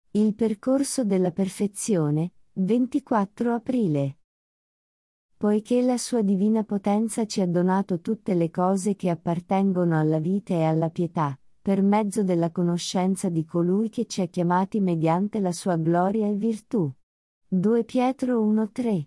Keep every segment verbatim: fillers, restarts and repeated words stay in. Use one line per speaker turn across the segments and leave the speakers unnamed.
Il percorso della perfezione, ventiquattro aprile. Poiché la sua divina potenza ci ha donato tutte le cose che appartengono alla vita e alla pietà, per mezzo della conoscenza di colui che ci ha chiamati mediante la sua gloria e virtù. due Pietro uno tre.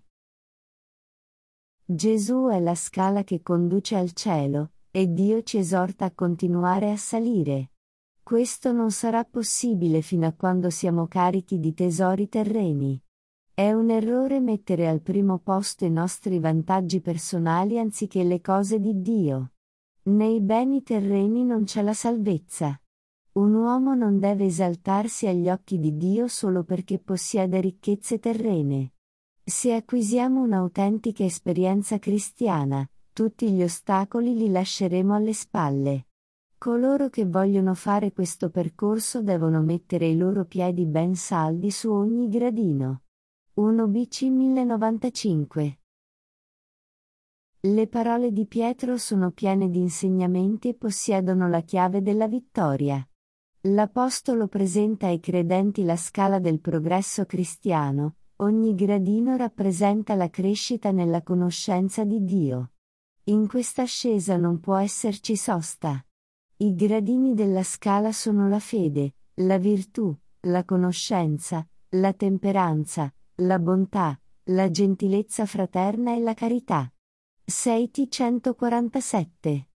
Gesù è la scala che conduce al cielo, e Dio ci esorta a continuare a salire. Questo non sarà possibile fino a quando siamo carichi di tesori terreni. È un errore mettere al primo posto i nostri vantaggi personali anziché le cose di Dio. Nei beni terreni non c'è la salvezza. Un uomo non deve esaltarsi agli occhi di Dio solo perché possiede ricchezze terrene. Se acquisiamo un'autentica esperienza cristiana, tutti gli ostacoli li lasceremo alle spalle. Coloro che vogliono fare questo percorso devono mettere i loro piedi ben saldi su ogni gradino. uno B C mille novantacinque. Le parole di Pietro sono piene di insegnamenti e possiedono la chiave della vittoria. L'Apostolo presenta ai credenti la scala del progresso cristiano, ogni gradino rappresenta la crescita nella conoscenza di Dio. In questa ascesa non può esserci sosta. I gradini della scala sono la fede, la virtù, la conoscenza, la temperanza, la bontà, la gentilezza fraterna e la carità. sei T centoquarantasette.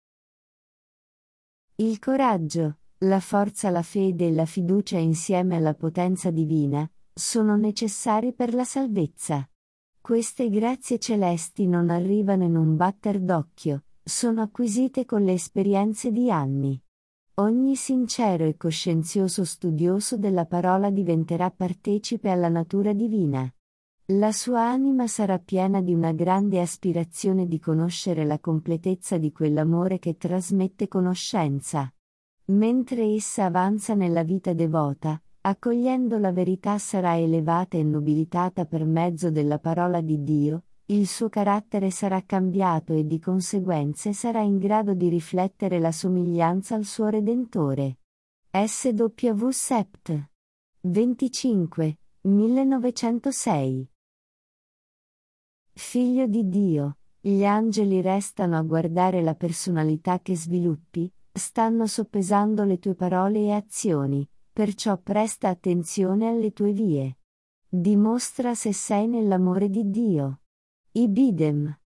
Il coraggio, la forza, la fede e la fiducia insieme alla potenza divina, sono necessari per la salvezza. Queste grazie celesti non arrivano in un batter d'occhio, sono acquisite con le esperienze di anni. Ogni sincero e coscienzioso studioso della parola diventerà partecipe alla natura divina. La sua anima sarà piena di una grande aspirazione di conoscere la completezza di quell'amore che trasmette conoscenza. Mentre essa avanza nella vita devota, accogliendo la verità sarà elevata e nobilitata per mezzo della parola di Dio, il suo carattere sarà cambiato e di conseguenze sarà in grado di riflettere la somiglianza al suo Redentore. S W Sept. venticinque, millenovecentosei. Figlio di Dio, gli angeli restano a guardare la personalità che sviluppi, stanno soppesando le tue parole e azioni, perciò presta attenzione alle tue vie. Dimostra se sei nell'amore di Dio. Ibidem.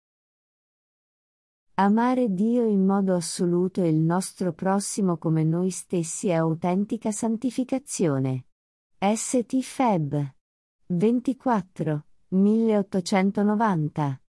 Amare Dio in modo assoluto e il nostro prossimo come noi stessi è autentica santificazione. S T Feb. ventiquattro, milleottocentonovanta.